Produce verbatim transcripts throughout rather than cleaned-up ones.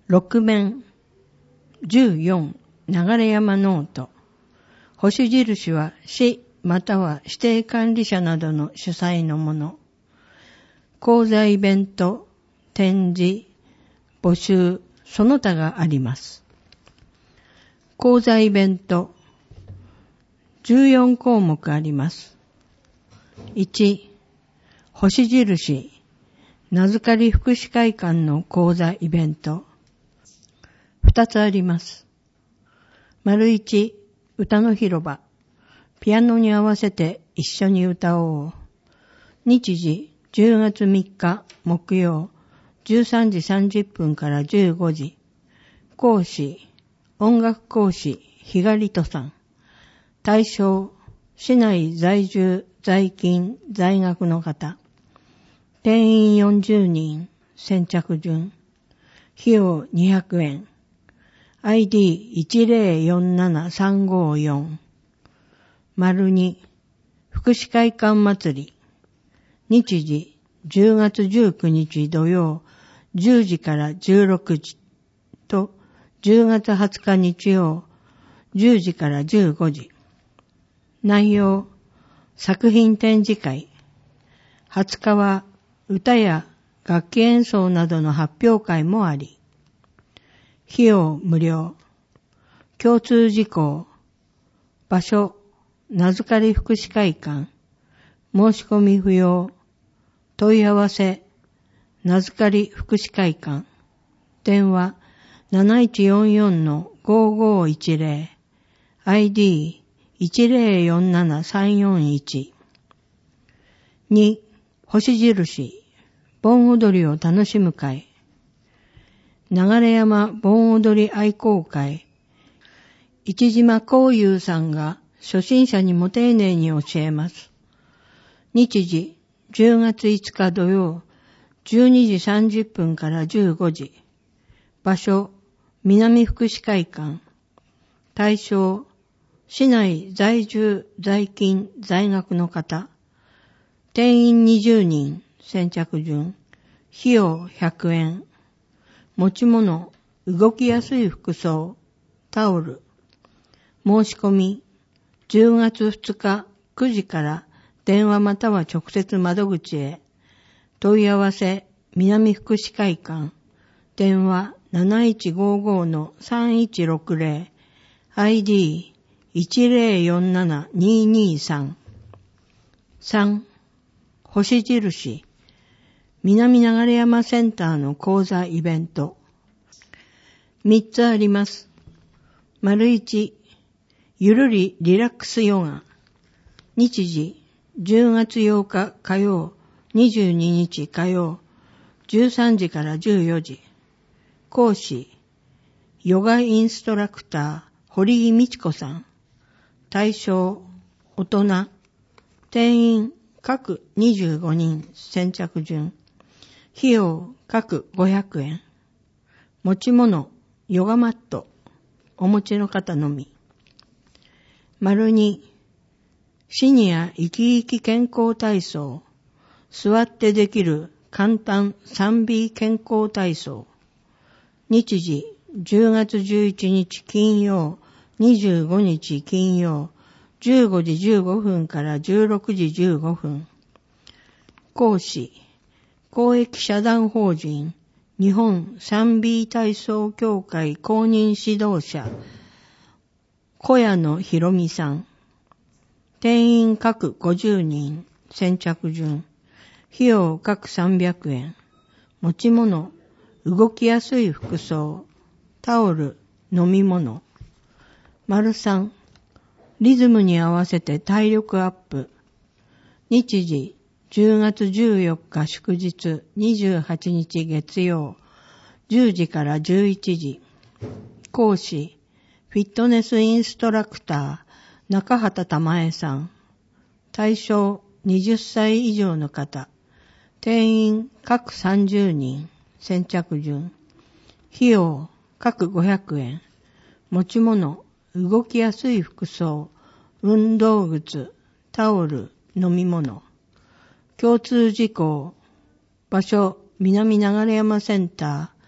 ろく面じゅうよん流山ノート。星印は市または指定管理者などの主催のもの。講座イベント、展示、募集、その他があります。講座イベント、じゅうよん項目あります。いち、星印、名づかり福祉会館の講座イベント。ふたつあります。丸いち、歌の広場。ピアノに合わせて一緒に歌おう。日時、じゅうがつみっか木曜、じゅうさんじさんじゅっぷんからじゅうごじ。講師、音楽講師、ひがりとさん。対象、市内在住、在勤、在学の方。定員よんじゅうにん、先着順。費用にひゃくえん。アイディーいちゼロよんななさんごよん。丸に、福祉会館祭り。日時、じゅうがつじゅうくにち土曜、じゅうじからじゅうろくじと、じゅうがつはつか日曜、じゅうじからじゅうごじ。内容、作品展示会。はつかは歌や楽器演奏などの発表会もあり、費用無料。共通事項。場所、名づかり福祉会館。申し込み不要。問い合わせ、名づかり福祉会館。電話 なないちよんよんのごごいちゼロ。アイディーいちゼロよんななさんよんいち。に、星印、盆踊りを楽しむ会。流山盆踊り愛好会。市島幸雄さんが初心者にも丁寧に教えます。日時、じゅうがついつか土曜、じゅうにじさんじゅっぷんからじゅうごじ。場所、南福祉会館。対象、市内在住、在勤、在学の方。定員にじゅうにん、先着順。費用ひゃくえん。持ち物、動きやすい服装、タオル。申し込み、じゅうがつふつかくじから電話または直接窓口へ。問い合わせ、南福祉会館。電話 なないちごごのさんいちろくゼロ。アイディーいちゼロよんななににさん。さん、星印。南流山センターの講座イベント。みっつあります。丸いち、ゆるりリラックスヨガ。日時、じゅうがつようか火曜、にじゅうににち火曜、じゅうさんじからじゅうよじ。講師、ヨガインストラクター、堀木美智子さん。対象、大人。定員、各にじゅうごにん、先着順。費用、各ごひゃくえん。持ち物、ヨガマット。お持ちの方のみ。丸に、シニア生き生き健康体操。座ってできる簡単 スリービー 健康体操。日時、じゅうがつじゅういちにち金曜、にじゅうごにち金曜、じゅうごじじゅうごふんからじゅうろくじじゅうごふん。講師、公益社団法人、日本 スリービー 体操協会公認指導者、小谷野博美さん。定員各ごじゅうにん、先着順。費用各さんびゃくえん。持ち物、動きやすい服装、タオル、飲み物。丸さん、リズムに合わせて体力アップ。日時、じゅうがつじゅうよっか祝日、にじゅうはちにち月曜、じゅうじからじゅういちじ。講師、フィットネスインストラクター、中畑玉江さん。対象、はたち以上の方。定員、各さんじゅうにん、先着順。費用、各ごひゃくえん。持ち物、動きやすい服装、運動靴、タオル、飲み物。共通事項。場所、南流山センター。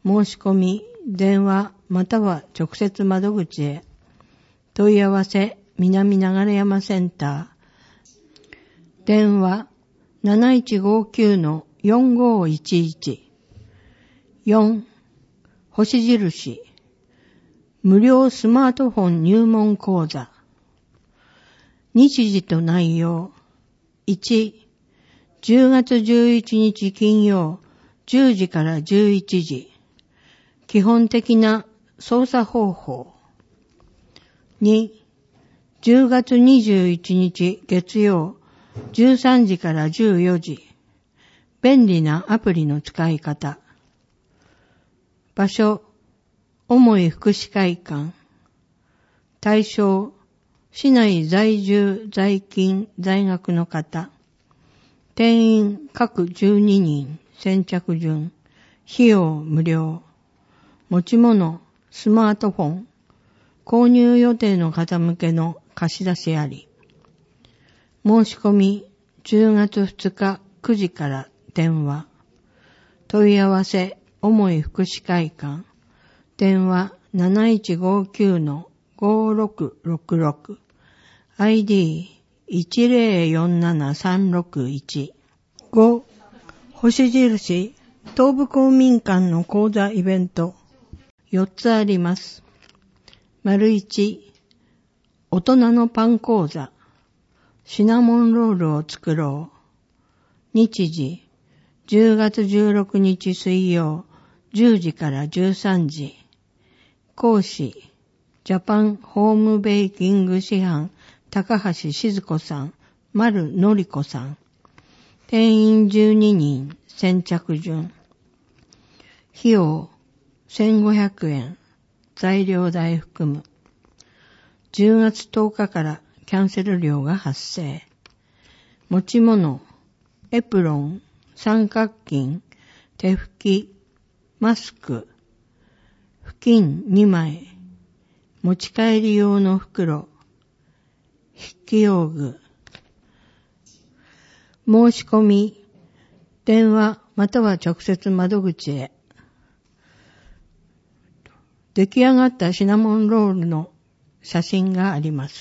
申し込み、電話または直接窓口へ。問い合わせ、南流山センター。電話 なないちごきゅうのよんごいちいち。よん、星印。無料スマートフォン入門講座。日時と内容。いち、じゅうがつじゅういちにち金曜、じゅうじからじゅういちじ。基本的な操作方法。に、じゅうがつにじゅういちにち月曜、じゅうさんじからじゅうよじ。便利なアプリの使い方。場所、重い福祉会館。対象、市内在住、在勤、在学の方。定員各じゅうににん、先着順。費用無料。持ち物、スマートフォン。購入予定の方向けの貸し出しあり。申し込み、じゅうがつふつかくじから電話。問い合わせ、重い福祉会館。電話 なないちごきゅうのごろくろくろく。アイディーいちぜろよんななさんろくいち。ご、星印、東部公民館の講座イベント。よっつあります。丸いち、大人のパン講座。シナモンロールを作ろう。日時、じゅうがつじゅうろくにち水曜、じゅうじからじゅうさんじ。講師、ジャパンホームベーキング師範、高橋静子さん、丸のりこさん。定員じゅうににん、先着順。費用、せんごひゃくえん。材料代含む。じゅうがつとおかからキャンセル料が発生。持ち物、エプロン、三角巾、手拭き、マスク、布巾にまい、持ち帰り用の袋、筆記用具。申し込み、電話または直接窓口へ。出来上がったシナモンロールの写真があります。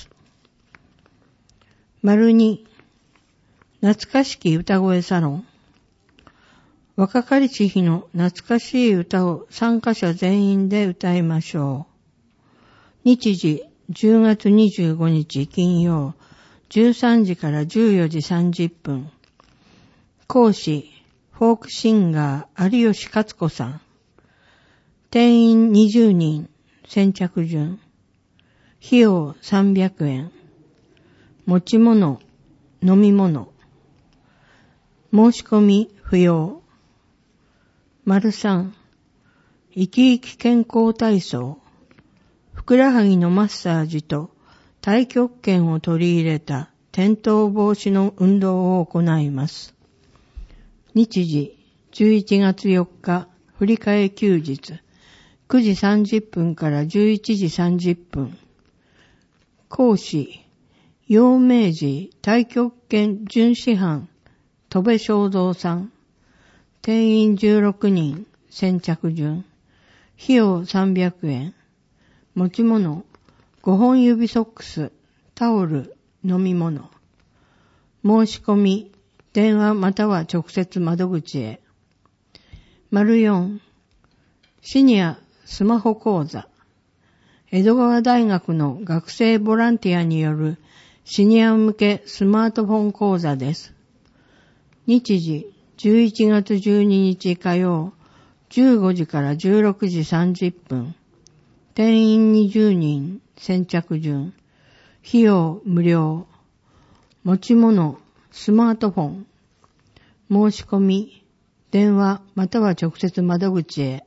丸に、懐かしき歌声サロン。若かりし日の懐かしい歌を参加者全員で歌いましょう。日時、じゅうがつにじゅうごにち金曜、じゅうさんじからじゅうよじさんじゅっぷん。講師、フォークシンガー有吉勝子さん。定員にじゅうにん、先着順。費用さんびゃくえん。持ち物、飲み物。申し込み不要。丸さん、生き生き健康体操。ふくらはぎのマッサージと太極拳を取り入れた転倒防止の運動を行います。日時、じゅういちがつよっか、振り替え休日。くじさんじゅっぷんからじゅういちじさんじゅっぷん。講師、陽明寺太極拳準師範、戸部正蔵さん。定員じゅうろくにん、先着順。費用さんびゃくえん。持ち物、ごほん指ソックス、タオル、飲み物。申し込み、電話または直接窓口へ。丸よん、シニアスマホ講座。江戸川大学の学生ボランティアによるシニア向けスマートフォン講座です。日時、じゅういちがつじゅうににち火曜、じゅうごじからじゅうろくじさんじゅっぷん。定員にじゅうにん、先着順。費用無料。持ち物、スマートフォン。申し込み、電話または直接窓口へ。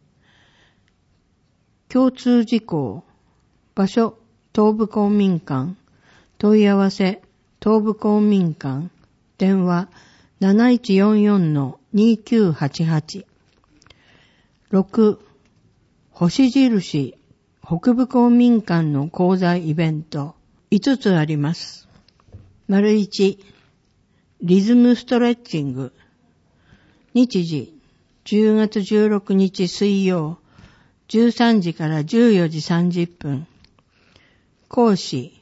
共通事項。場所、東部公民館。問い合わせ、東部公民館。電話、なないちよんよんのにきゅうはちはち。ろく、星印、北部公民館の講座イベント。いつつあります。丸いち、リズムストレッチング。日時、 じゅうがつじゅうろくにち水曜、じゅうさんじからじゅうよじさんじゅっぷん。講師、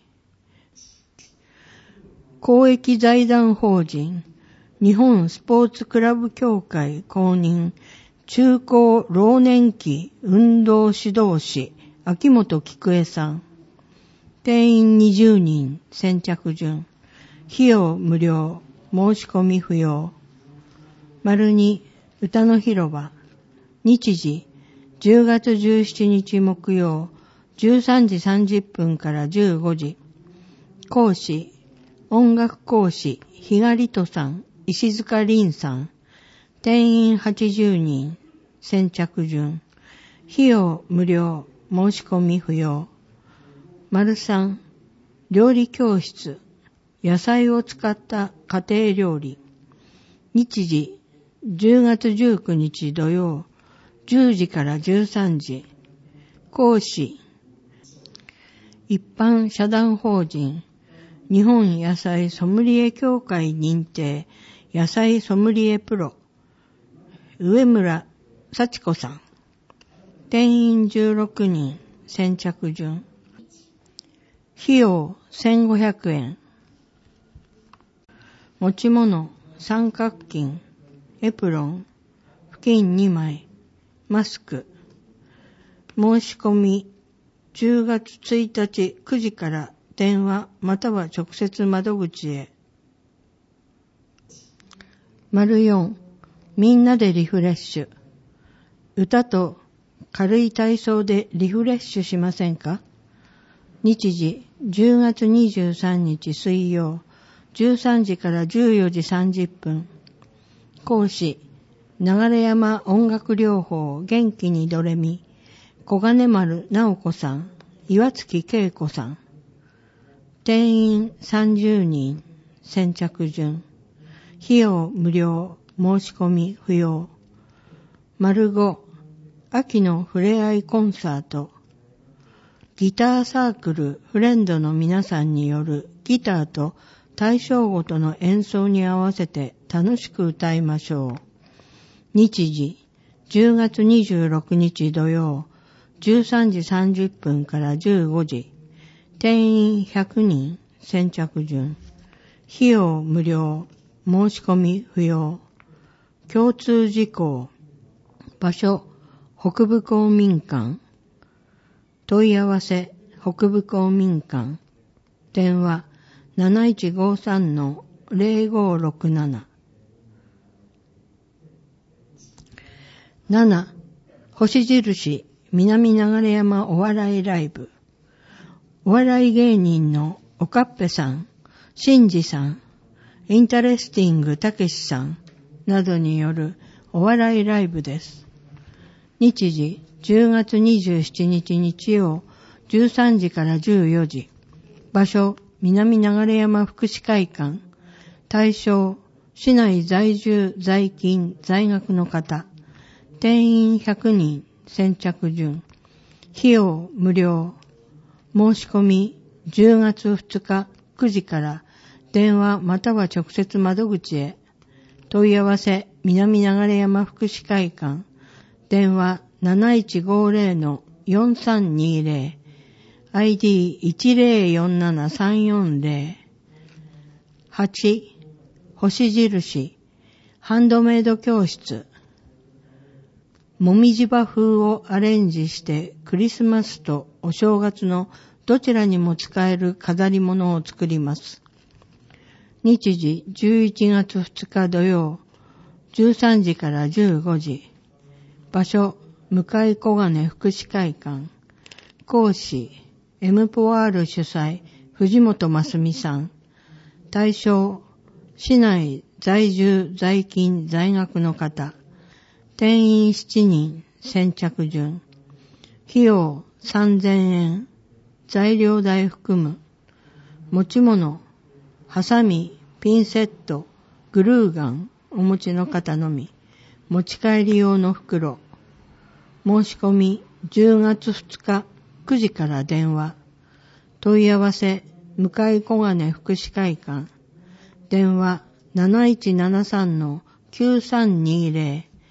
公益財団法人、日本スポーツクラブ協会公認、中高老年期運動指導士、秋元菊江さん。定員にじゅうにん、先着順。費用無料、申し込み不要。丸に、歌の広場。日時、じゅうがつじゅうしちにち木曜、じゅうさんじさんじゅっぷんからじゅうごじ。講師、音楽講師、比嘉里人さん、石塚凛さん。定員はちじゅうにん、先着順。費用無料、申し込み不要。丸さん、料理教室、野菜を使った家庭料理。日時、じゅうがつじゅうくにち土曜、じゅうじからじゅうさんじ。講師、一般社団法人、日本野菜ソムリエ協会認定、野菜ソムリエプロ、上村幸子さん。定員じゅうろくにん、先着順。費用せんごひゃくえん。持ち物、三角巾、エプロン、布巾にまい、マスク。申し込み、じゅうがつついたちくじから電話または直接窓口へ。丸よん、みんなでリフレッシュ。歌と軽い体操でリフレッシュしませんか？日時、じゅうがつにじゅうさんにち水曜、じゅうさんじからじゅうよじさんじゅっぷん。講師、流山音楽療法元気にドレミ、小金丸直子さん、岩月恵子さん。定員さんじゅうにん、先着順。費用無料、申し込み不要。丸ご、秋のふれあいコンサート。ギターサークルフレンドの皆さんによるギターと対象ごとの演奏に合わせて楽しく歌いましょう。日時、じゅうがつにじゅうろくにち土曜、じゅうさんじさんじゅっぷんからじゅうごじ。定員ひゃくにん、先着順。費用無料、申し込み不要。共通事項。場所、北部公民館。問い合わせ、北部公民館。電話、なないちごさんのぜろごろくなな。なな、星印、南流山お笑いライブ。お笑い芸人のおかっぺさん、しんじさん、インタレスティングたけしさんなどによるお笑いライブです。日時、じゅうがつにじゅうしちにち日曜、じゅうさんじからじゅうよじ。場所、南流山福祉会館。対象、市内在住、在勤、在学の方。定員ひゃくにん、先着順。費用無料。申し込み、じゅうがつふつかくじから電話または直接窓口へ。問い合わせ、南流山福祉会館。電話なないちごぜろのよんさんにぜろ。アイディーいちぜろよんななさんよんぜろ。はち、星印、ハンドメイド教室。もみじ葉風をアレンジしてクリスマスとお正月のどちらにも使える飾り物を作ります。日時じゅういちがつふつか土曜、じゅうさんじからじゅうごじ。場所、向井小金福祉会館。講師、エムポワール主催、藤本真澄さん。対象、市内在住、在勤、在学の方。定員しちにん、先着順。費用さんぜんえん。材料代含む。持ち物、ハサミ、ピンセット、グルーガン、お持ちの方のみ。持ち帰り用の袋。申し込み、じゅうがつふつかくじから電話。問い合わせ、向井小金福祉会館。電話なないちななさんのきゅうさんにぜろ。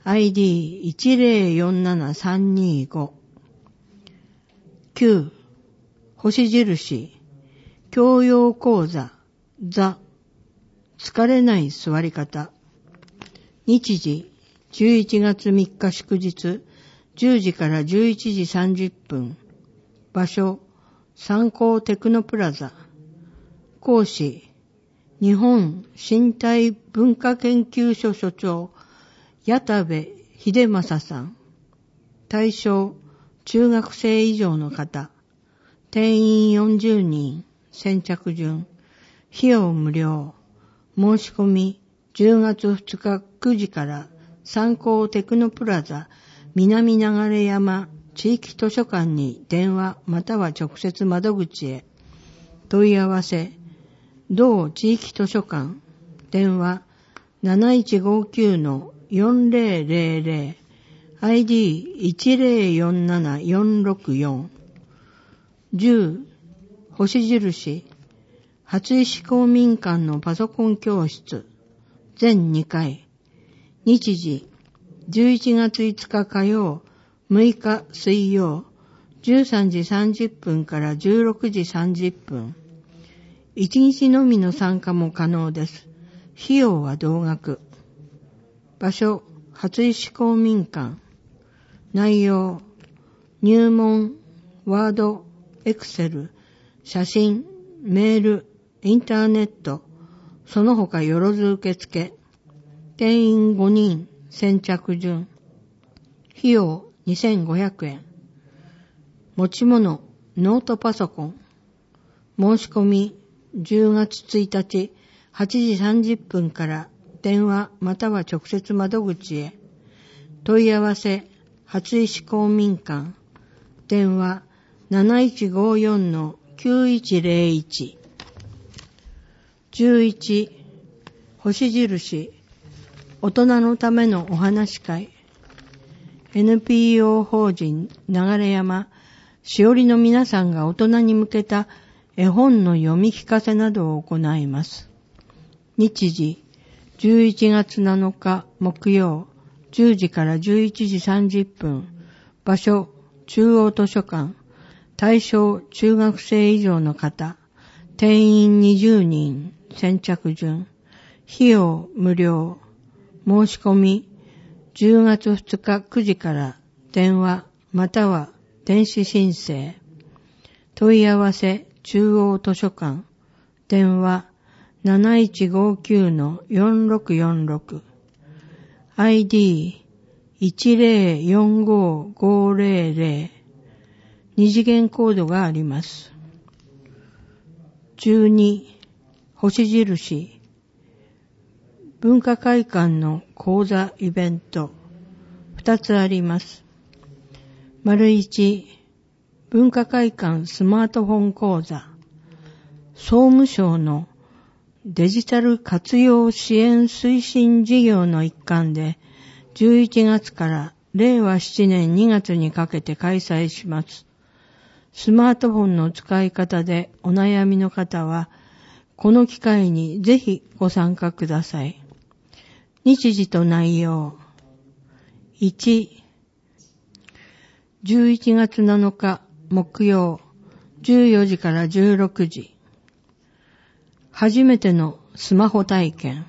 アイディーいちゼロよんななさんにご。きゅう、星印、教養講座、座、疲れない座り方。日時、じゅういちがつみっか祝日、じゅうじからじゅういちじさんじゅっぷん。場所、三高テクノプラザ。講師、日本身体文化研究所所長、矢田部秀正さん。対象、中学生以上の方。定員よんじゅうにん。先着順。費用無料。申し込み、じゅうがつふつかくじから三高テクノプラザ南流山地域図書館に電話または直接窓口へ。問い合わせ、同地域図書館、電話 なないちごきゅうのよんぜろぜろぜろ、アイディーいちゼロよんななよんろくよん。じゅう、星印、初石公民館のパソコン教室、全にかい。日時、じゅういちがついつか火曜、むいか水曜、じゅうさんじさんじゅっぷんからじゅうろくじさんじゅっぷん。いちにちのみの参加も可能です。費用は同額。場所、初石公民館。内容、入門、ワード、エクセル、写真、メール、インターネット、その他よろず受付。定員ごにん、先着順。費用にせんごひゃくえん。持ち物、ノートパソコン。申し込み、じゅうがつついたち、はちじさんじゅっぷんから電話または直接窓口へ。問い合わせ、初石公民館。電話、なないちごよんのきゅういちゼロいち。じゅういち、星印、大人のためのお話会。エヌピーオー 法人流山しおりの皆さんが大人に向けた絵本の読み聞かせなどを行います。日時、じゅういちがつなのか木曜、じゅうじからじゅういちじさんじゅっぷん。場所、中央図書館。対象、中学生以上の方。定員にじゅうにん。先着順。費用無料。申し込み、じゅうがつふつかくじから電話または電子申請。問い合わせ、中央図書館。電話なないちごきゅうのよんろくよんろく。アイディーいちゼロよんごごゼロゼロ。二次元コードがあります。じゅうに、星印、文化会館の講座イベント、二つあります。丸一、文化会館スマートフォン講座、総務省のデジタル活用支援推進事業の一環で、じゅういちがつかられいわしちねんにがつにかけて開催します。スマートフォンの使い方でお悩みの方は、この機会にぜひご参加ください。日時と内容。いち、じゅういちがつなのか木曜、じゅうよじからじゅうろくじ。初めてのスマホ体験。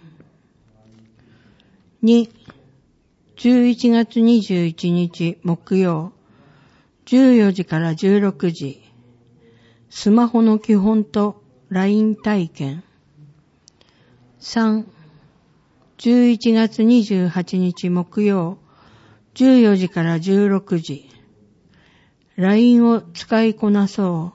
に、じゅういちがつにじゅういちにち木曜、じゅうよじからじゅうろくじ。スマホの基本と ライン 体験。さん、じゅういちがつにじゅうはちにち木曜、じゅうよじからじゅうろくじ。ライン を使いこなそう。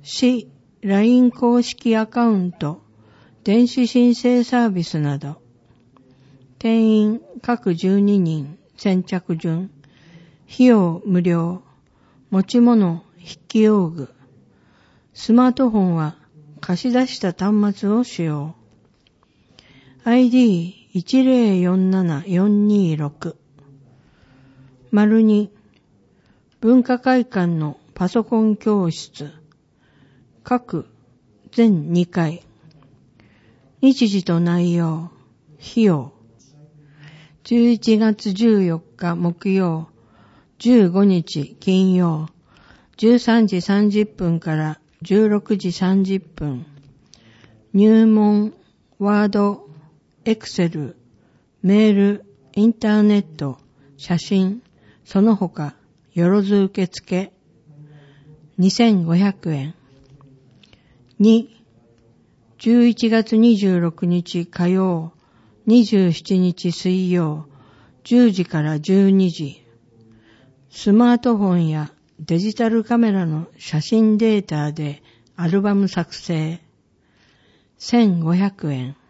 市 ライン 公式アカウント、電子申請サービスなど。定員各じゅうににん、先着順。費用無料。持ち物、筆記用具。スマートフォンは貸し出した端末を使用。アイディーいちゼロよんななよんにろく。丸に、文化会館のパソコン教室。各全にかい。日時と内容、費用。 じゅういちがつじゅうよっか木曜、じゅうごにち金曜、じゅうさんじさんじゅっぷんからじゅうろくじさんじゅっぷん、入門、ワード、エクセル、メール、インターネット、写真、その他、よろず受付、にせんごひゃくえん。に、じゅういちがつにじゅうろくにち火曜、にじゅうしちにち水曜、じゅうじからじゅうにじ。スマートフォンやデジタルカメラの写真データでアルバム作成、せんごひゃくえん。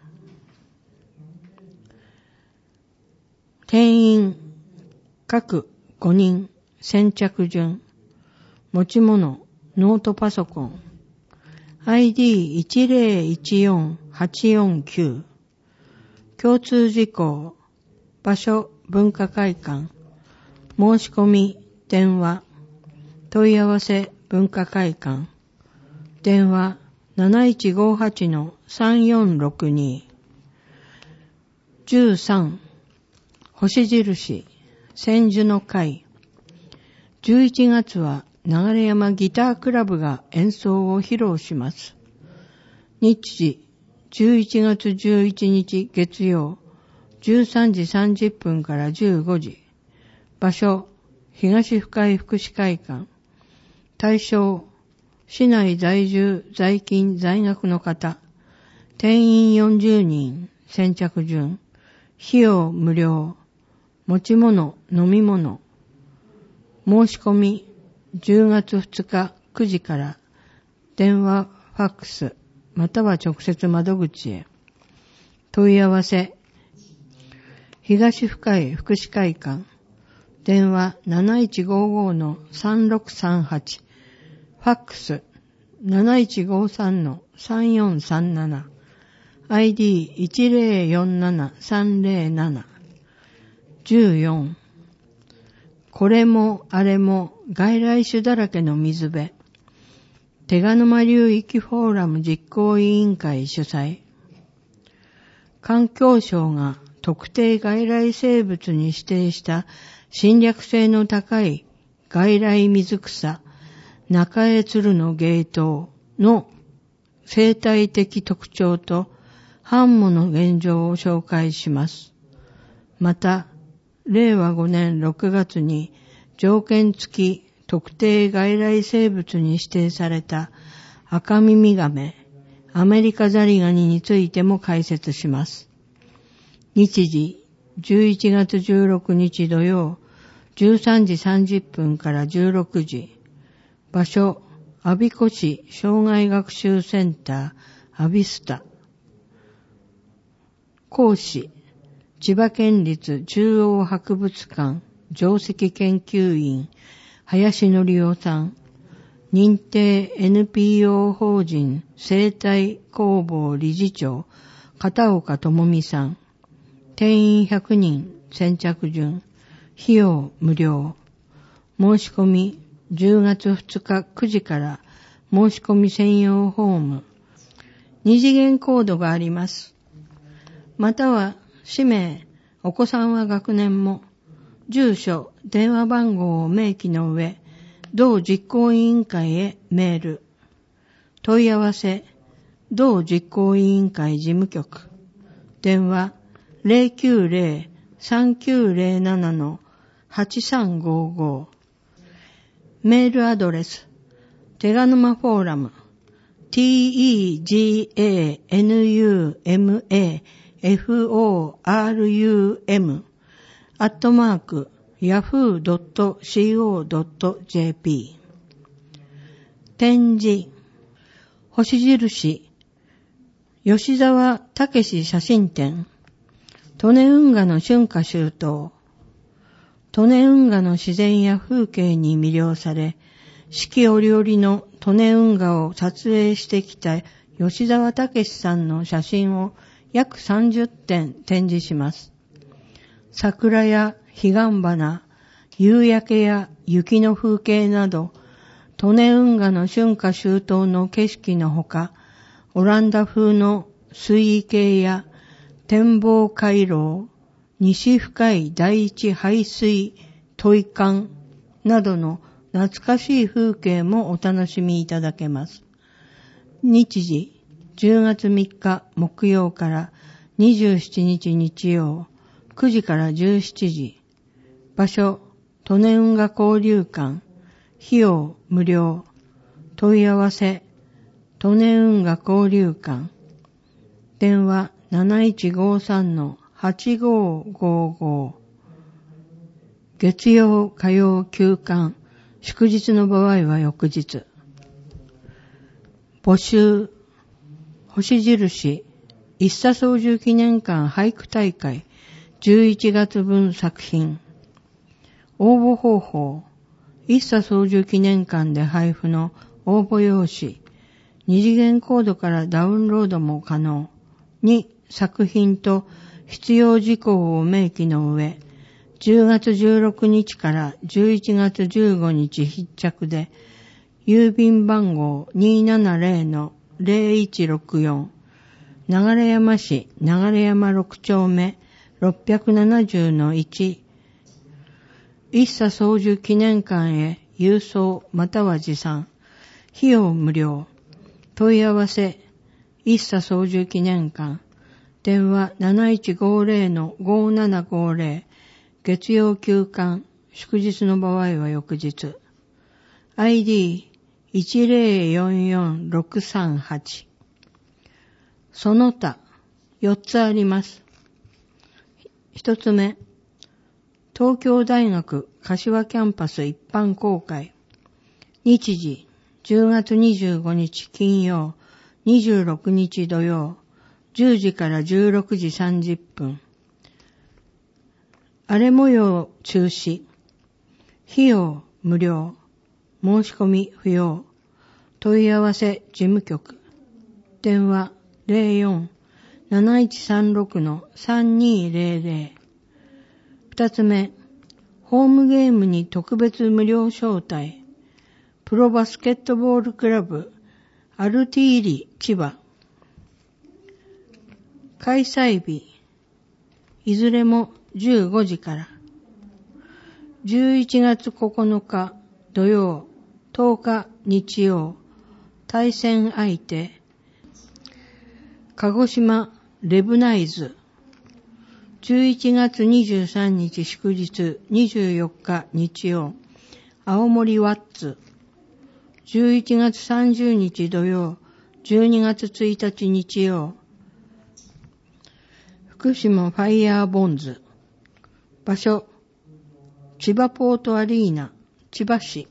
定員、各ごにん、先着順。持ち物、ノートパソコン。アイディーいちゼロいちよんはちよんきゅう。共通事項、場所、文化会館。申し込み、電話。問い合わせ、文化会館。電話、なないちごはちのさんよんろくに。じゅうさん、星印、千住の会。じゅういちがつは流山ギタークラブが演奏を披露します。日時、じゅういちがつじゅういちにち月曜、じゅうさんじさんじゅっぷんからじゅうごじ。場所、東深井福祉会館。対象、市内在住、在勤、在学の方。定員よんじゅうにん、先着順。費用無料。持ち物、飲み物。申し込み、じゅうがつふつかくじから。電話、ファックス、または直接窓口へ。問い合わせ、東深井福祉会館。電話なないちごごのさんろくさんはち。ファックスなないちごさんのさんよんさんなな。アイディーいちゼロよんななさんゼロなな。じゅうよん。これもあれも外来種だらけの水辺。手賀沼流域フォーラム実行委員会主催。環境省が特定外来生物に指定した侵略性の高い外来水草、中江鶴の芸当の生態的特徴と繁茂の現状を紹介します。また、れいわごねんろくがつに条件付き特定外来生物に指定された赤耳ガメ、アメリカザリガニについても解説します。日時、じゅういちがつじゅうろくにち土曜、じゅうさんじさんじゅっぷんからじゅうろくじ。場所、我孫子市障害学習センター、アビスタ。講師、千葉県立中央博物館上席研究員、林則夫さん。認定 エヌピーオー 法人生態工房理事長、片岡智美さん。定員ひゃくにん、先着順。費用無料。申し込み、じゅうがつふつかくじから申し込み専用フォーム。二次元コードがあります。または、氏名、お子さんは学年も、住所、電話番号を明記の上、同実行委員会へメール。問い合わせ、同実行委員会事務局。電話、ゼロきゅうゼロ さんきゅうゼロなな はちさんごご。メールアドレス、手賀沼フォーラム、ティーイージーエーエヌユーエムエーエフオーアールユーエム、アットマーク、ヤフードットシーオードットジェーピー。展示、星印、吉沢武史写真展、利根運河の春夏秋冬。利根運河の自然や風景に魅了され、四季折々の利根運河を撮影してきた吉沢武史さんの写真を約さんじゅってん展示します。桜や彼岸花、夕焼けや雪の風景など、利根運河の春夏秋冬の景色のほか、オランダ風の水位計や展望回廊、 西深い第一排水トイ館などの懐かしい風景もお楽しみいただけます。日時、じゅうがつみっか木曜からにじゅうしちにち日曜、くじからじゅうしちじ。場所、利根運河交流館。費用、無料。問い合わせ、利根運河交流館。電話、なないちごさんのはちごーごーごー。月曜、火曜休館。祝日の場合は翌日。募集、星印、一茶操縦記念館俳句大会、じゅういちがつぶん作品。応募方法、一茶操縦記念館で配布の応募用紙、二次元コードからダウンロードも可能。に、作品と必要事項を明記の上、じゅうがつじゅうろくにちからじゅういちがつじゅうごにち必着で、郵便番号 にーななぜろのぜろいちろくよん、流山市流山ろくちょうめろっぴゃくななじゅうのいち、一茶操縦記念館へ郵送または持参。費用無料。問い合わせ、一茶操縦記念館。電話 なないちごぜろのごーななごーぜろ。月曜休館。祝日の場合は翌日。アイディーいちぜろよんよんろくさんはち。その他、よっつあります。一つ目、東京大学柏キャンパス一般公開。日時、じゅうがつにじゅうごにち金曜、にじゅうろくにち土曜、じゅうじからじゅうろくじさんじゅっぷん。荒れ模様中止。費用無料。申し込み不要。問い合わせ事務局。電話ぜろよん なないちさんろくのさんにーぜろぜろ。二つ目、ホームゲームに特別無料招待。プロバスケットボールクラブアルティーリ千葉。開催日、いずれもじゅうごじから。じゅういちがつここのか土曜、とおか日曜。対戦相手、鹿児島レブナイズ。じゅういちがつにじゅうさんにち祝日、にじゅうよっか日曜、青森ワッツ。じゅういちがつさんじゅうにち土曜、じゅうにがつついたち日曜、福島ファイヤーボンズ。場所、千葉ポートアリーナ、千葉市。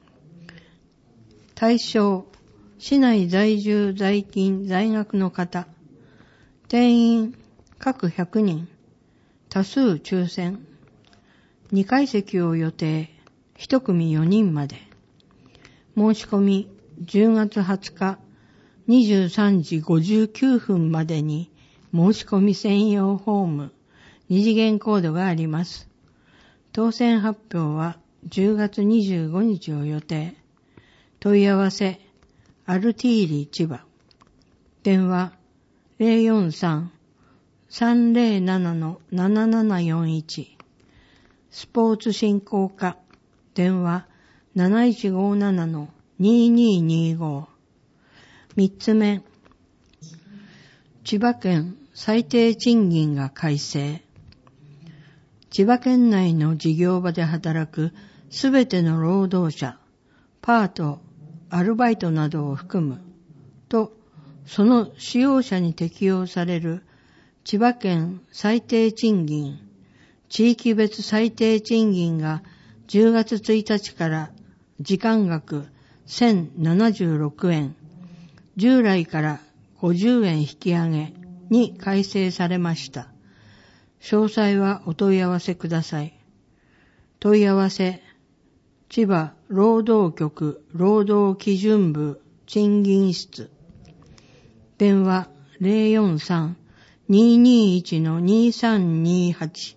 対象、市内在住在勤在学の方。定員、各ひゃくにん。多数抽選。にかい席を予定。いち組よにんまで。申し込み、じゅうがつはつか、にじゅうさんじごじゅうきゅうふんまでに申し込み専用フォーム、二次元コードがあります。当選発表はじゅうがつにじゅうごにちを予定。問い合わせ、アルティーリ千葉。電話、ぜろよんさん さんぜろななのななななよんいち。スポーツ振興課。電話、なないちごななのににーにーご。三つ目、千葉県最低賃金が改正。千葉県内の事業場で働くすべての労働者、パート、アルバイトなどを含む、と、その使用者に適用される千葉県最低賃金、地域別最低賃金がじゅうがつついたちから時間額せんななじゅうろくえん、従来からごじゅうえん引き上げに改正されました。詳細はお問い合わせください。問い合わせ、千葉労働局労働基準部賃金室。電話ぜろよんさん にーにーいちのにーさんにーはち。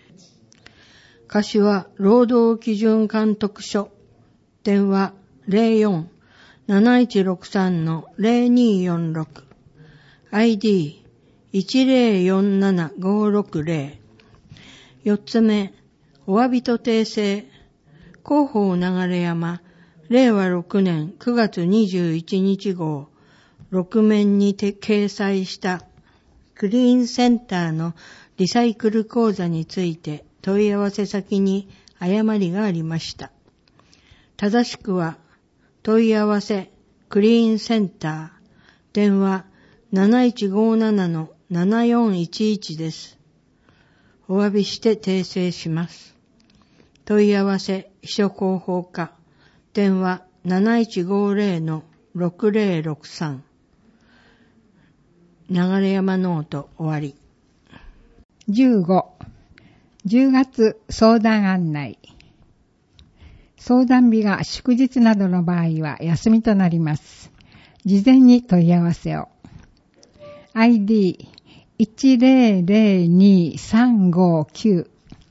柏労働基準監督署。電話ぜろよん なないちろくさんのぜろにーよんろく。アイディーいちぜろよんななごーろくぜろ。 四つ目、お詫びと訂正。広報流山、れいわろくねんくがつにじゅういちにち号、ろくめんにて掲載したクリーンセンターのリサイクル講座について問い合わせ先に誤りがありました。正しくは、問い合わせクリーンセンター、電話 なないちごななのななよんいちいち です。お詫びして訂正します。問い合わせ秘書広報課、電話 なないちごぜろのろくぜろろくさん。流山ノート終わり。 じゅうご、じゅうがつ相談案内。相談日が祝日などの場合は休みとなります。事前に問い合わせを。アイディーいちぜろぜろにさんごきゅう。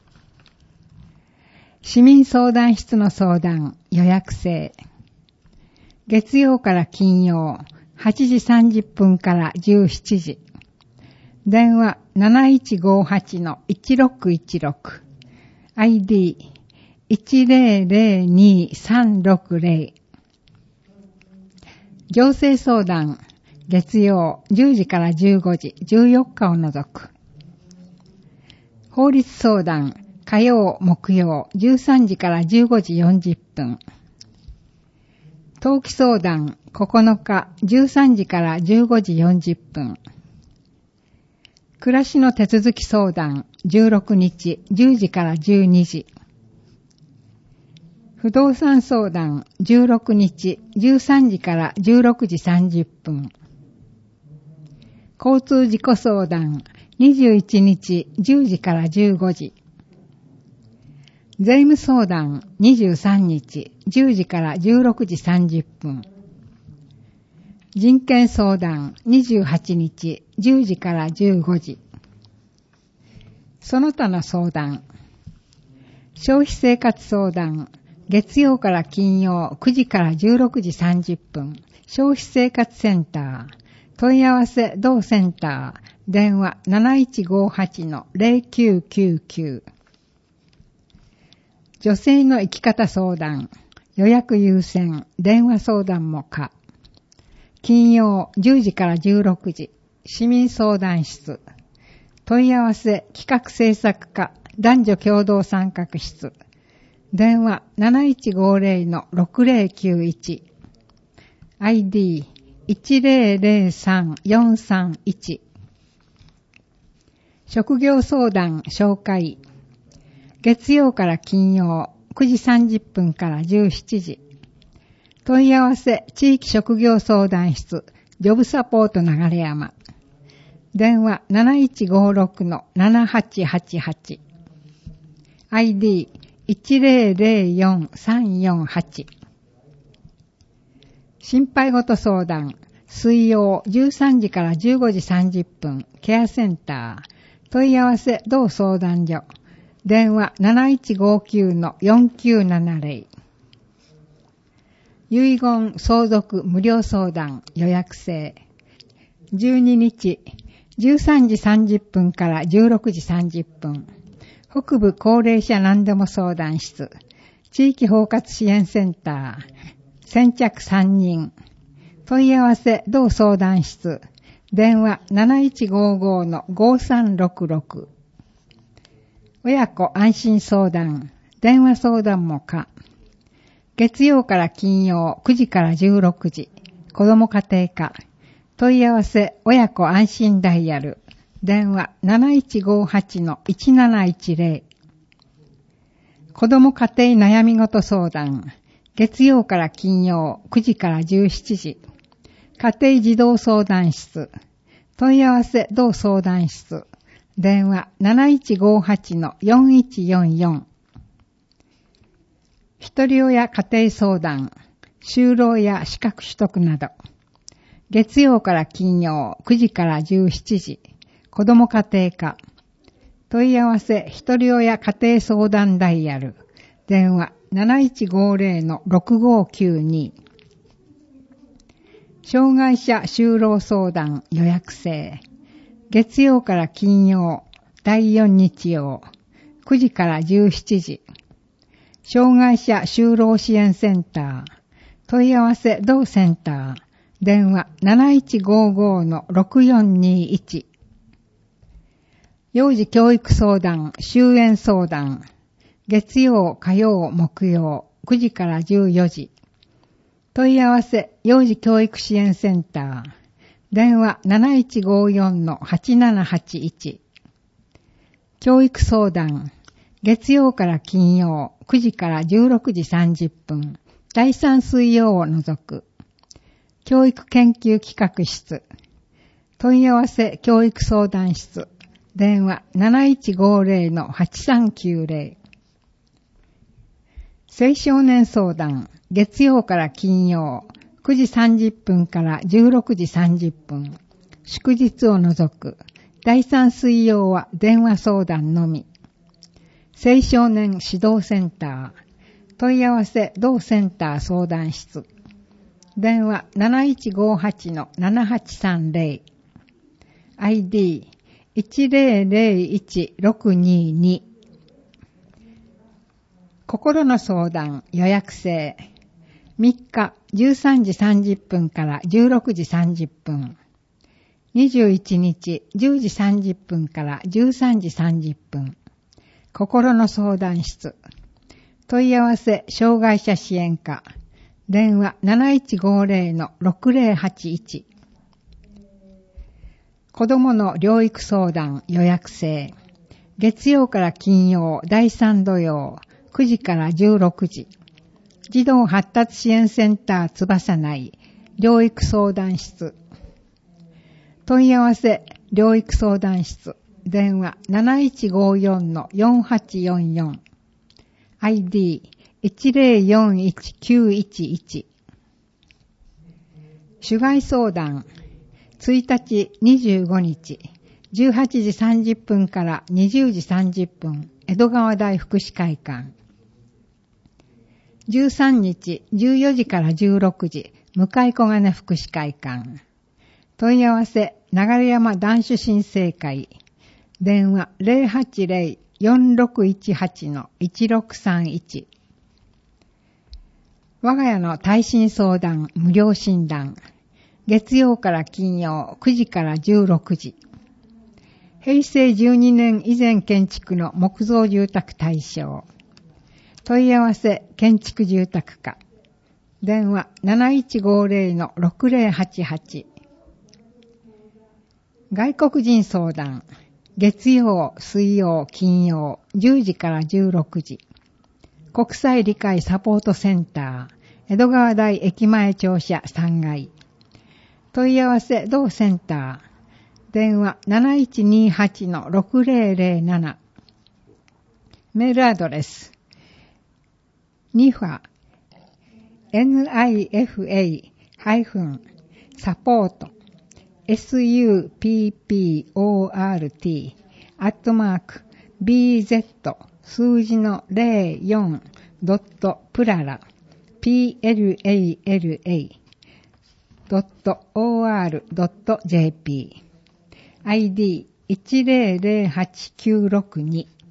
市民相談室の相談予約制。月曜から金曜はちじさんじゅっぷんからじゅうしちじ。電話 なないちごはちのいちろくいちろく。アイディーいちぜろぜろにさんろくぜろ。行政相談月曜じゅうじからじゅうごじ、じゅうよっかを除く。法律相談火曜木曜じゅうさんじからじゅうごじよんじゅっぷん。登記相談ここのかじゅうさんじからじゅうごじよんじゅっぷん。暮らしの手続き相談じゅうろくにちじゅうじからじゅうにじ。不動産相談じゅうろくにちじゅうさんじからじゅうろくじさんじゅっぷん。交通事故相談にじゅういちにちじゅうじからじゅうごじ。税務相談にじゅうさんにちじゅうじからじゅうろくじさんじゅっぷん。人権相談にじゅうはちにちじゅうじからじゅうごじ。その他の相談。消費生活相談月曜から金曜くじからじゅうろくじさんじゅっぷん。消費生活センター。問い合わせ同センター。電話 なないちごはちのぜろきゅうきゅうきゅう。女性の生き方相談。予約優先。電話相談も可。金曜じゅうじからじゅうろくじ。市民相談室。問い合わせ企画制作課。男女共同参画室。電話 なないちごぜろのろくぜろきゅういち。アイディーいちぜろぜろさんよんさんいち。職業相談紹介。月曜から金曜くじさんじゅっぷんからじゅうしちじ。問い合わせ地域職業相談室ジョブサポート流山。電話 なないちごろくのななはちはちはち。アイディーいちぜろぜろよんさんよんはち。心配事相談水曜じゅうさんじからじゅうごじさんじゅっぷんケアセンター。問い合わせ同相談所。電話 なないちごきゅうのよんきゅうななぜろ。遺言相続無料相談予約制。じゅうににちじゅうさんじさんじゅっぷんからじゅうろくじさんじゅっぷん。北部高齢者何でも相談室。地域包括支援センター。先着さんにん。問い合わせ同相談室。電話 なないちごごのごさんろくろく。親子安心相談。電話相談も可。月曜から金曜くじからじゅうろくじ。子ども家庭科。問い合わせ親子安心ダイヤル。電話 なないちごはちのいちなないちぜろ。子ども家庭悩み事相談。月曜から金曜くじからじゅうしちじ。家庭児童相談室。問い合わせ同相談室。電話 なないちごはちのよんいちよんよん。一人親家庭相談。就労や資格取得など。月曜から金曜くじからじゅうしちじ。子ども家庭科。問い合わせ一人親家庭相談ダイヤル。電話 なないちごぜろのろくごきゅうに。障害者就労相談予約制。月曜から金曜、だいよん日曜。 くじからじゅうしちじ。障害者就労支援センター。問い合わせ同センター。電話 なないちごーごーのろくよんにいち。幼児教育相談、終園相談。月曜、火曜、木曜、くじからじゅうよじ。問い合わせ、幼児教育支援センター。電話 なないちごーよんのはちななはちいち。教育相談、月曜から金曜、くじからじゅうろくじさんじゅっぷん。だいさん水曜を除く。教育研究企画室。問い合わせ、教育相談室。電話 なないちごーぜろのはちさんきゅうぜろ。青少年相談、月曜から金曜、くじさんじゅっぷんからじゅうろくじさんじゅっぷん。祝日を除く。だいさん水曜は電話相談のみ。青少年指導センター。問い合わせ同センター相談室。電話 なないちごーはちのななはちさんぜろ。アイディーいちぜろぜろいちろくにに。心の相談予約制。みっかじゅうさんじさんじゅっぷんからじゅうろくじさんじゅっぷん。にじゅういちにちじゅうじさんじゅっぷんからじゅうさんじさんじゅっぷん。心の相談室。問い合わせ障害者支援課。電話 なないちごーぜろのろくぜろはちいち。子供の療育相談予約制。月曜から金曜だいさん土曜くじからじゅうろくじ。児童発達支援センター翼内療育相談室。問い合わせ療育相談室。電話 なないちごーよんのよんはちよんよん。アイディーいちぜろよんいちきゅういちいち。主害相談いちにちにじゅうごにちじゅうはちじさんじゅっぷんからにじゅうじさんじゅっぷん江戸川大福祉会館。じゅうさんにちじゅうよじからじゅうろくじ向小金福祉会館。問い合わせ流山男子新生会。電話 ぜろはちぜろよんろくいちはちのいちろくさんいち。我が家の耐震相談無料診断。月曜から金曜くじからじゅうろくじ。平成じゅうにねん以前建築の木造住宅対象。問い合わせ建築住宅課。電話 なないちごーぜろのろくぜろはちはち。外国人相談。月曜、水曜、金曜、じゅうじからじゅうろくじ。国際理解サポートセンター、江戸川台駅前庁舎さんがい。問い合わせ同センター。電話 なないちにはちのろくぜろぜろなな。メールアドレス。ニファ、エヌアイエフエー サポート、サポート、アットマーク、ビーゼット、数字のゼロよん、ドット、プララ、プララ、ドット、オーアール、ドット、ジェーピー。アイディーいちぜろぜろはちきゅうろくに。